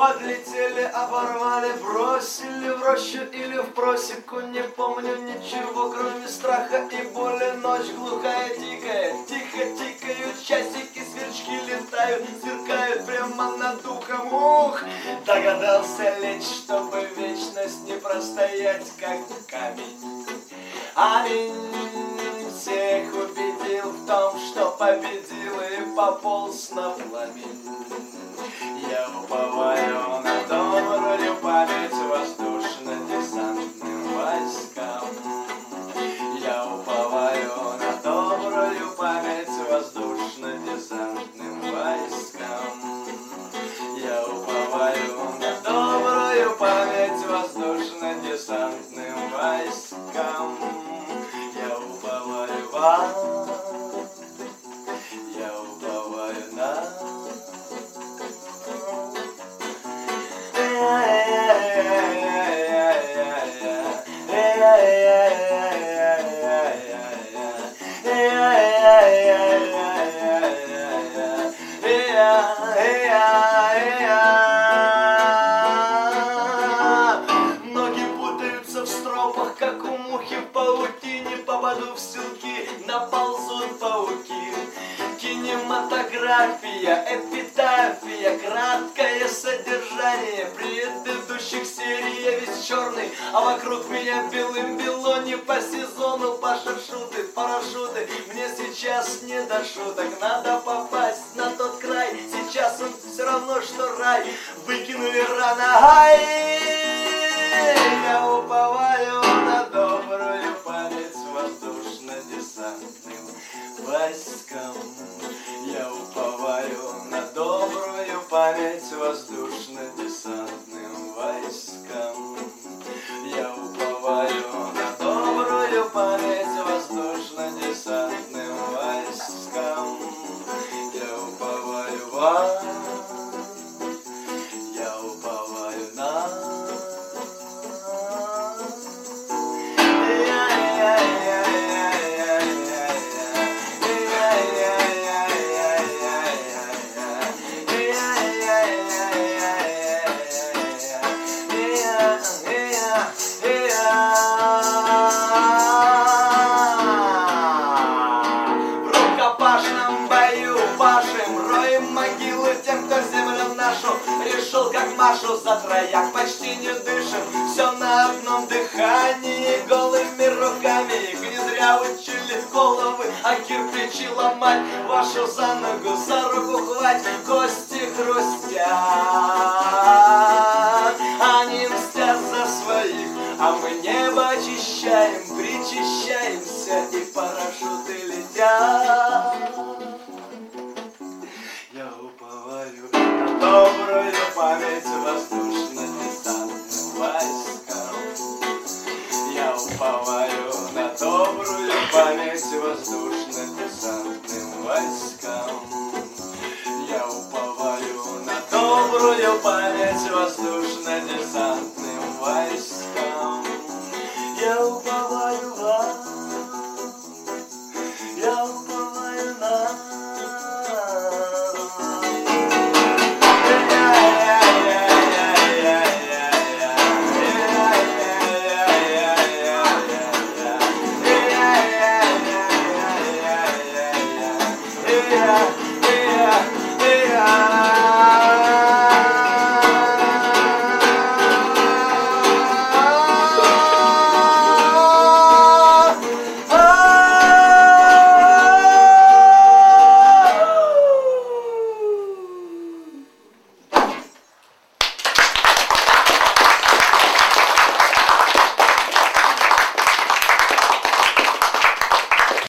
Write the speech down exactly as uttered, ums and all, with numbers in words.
Подлетели, оборвали, бросили в рощу или в просеку. Не помню ничего, кроме страха и боли. Ночь глухая, тикает, тихо тикают часики, сверчки летают, сверкают прямо над ухом. Ух, догадался лечь, чтобы вечность не простоять, как камень. Аминь. Всех убедил в том, что победил и пополз на пламень. Я уповаю на добрую память воздушно-десантным войскам. Я уповаю на добрую память воздушно-десантным войскам. Я уповаю на добрую память воздушно-десантным войскам. Я уповаю вам, я уповаю на... Ноги путаются в стропах, как у мухи в паутине. Попаду в селки, наползут пауки. Кинематография, эпитафия, краткое содержание предыдущих серий. Я весь черный, а вокруг меня белым-бело. Не по сезону, парашюты, парашюты. Мне сейчас не до шуток, надо попасть на тот край. Сейчас он все равно, что рай. Выкинули рано, ай! Я уповаю на добрую память воздушно-десантным войскам. Я уповаю на добрую память воздушно-десантным войскам. Я уповаю на добрую память воздушно-десантным войскам. Я уповаю вам, я уповаю на... В рукопашном бою пашем, роем могилы тем, кто землю нашу решил как Машу за трояк. Почти не дышим, все на одном дыхании, голыми руками. Их не зря учили головы, а кирпичи ломать. Вашу за ногу, за руку хвать, кости хрустят. Они мстят за своих, а мы небо очищаем, причащаемся, и парашюты летят. Я уповаю на добрую память воздушно-десантным войскам. Я уповаю на добрую память воздушно-десантным войскам. Я уповаю на добрую память воздушно-десантным войскам. Я уповаю вам, я уповаю на... Yeah.